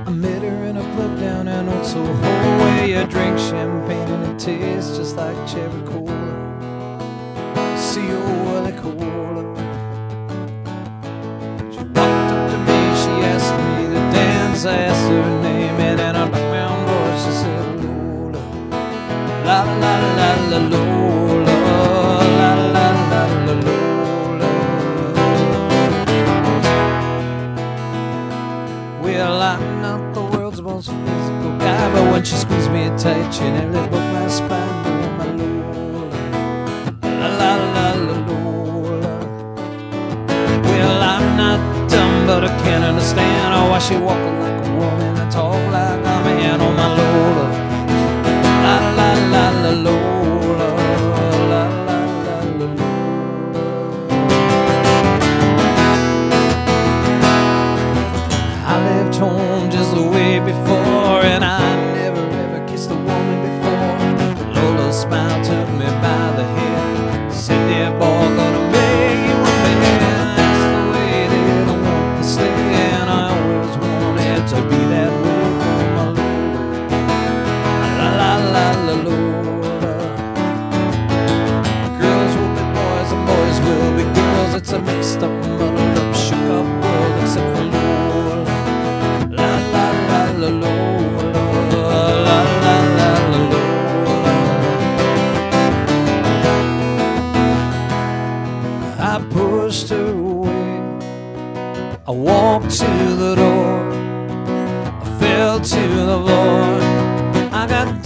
I met her in a club down in Old Soho, where you drink champagne and it tastes just like cherry cola. C.O. Cola. She walked up to me, she asked me to dance. I asked her name, and in a background voice she said Lola. La la la la la Lola. La la la la la Lola. Well, I'm not the world's most physical guy, but when she squeezed me tight, she nearly broke my spine. Oh, my Lola. La la la la Lola. Well, I'm not dumb, but I can't understand why she walking like a woman and talk like a man. Oh, my Lola. La la la la Lola. La la la la Lola. I left home just the way before, and I never ever kissed a woman before. Lola smiled, took me by the head, said, "Dear boy, gonna make you a man." That's the way it is, I want to stay, and I always wanted to be that way for my Lola. La la la la Lola. Girls will be boys and boys will be girls. It's a mixed up, muddled up, shook up world, except for Lola. La la la la Lola. La la la la Lola. I pushed her away, I walked to the door, I fell to the floor. I got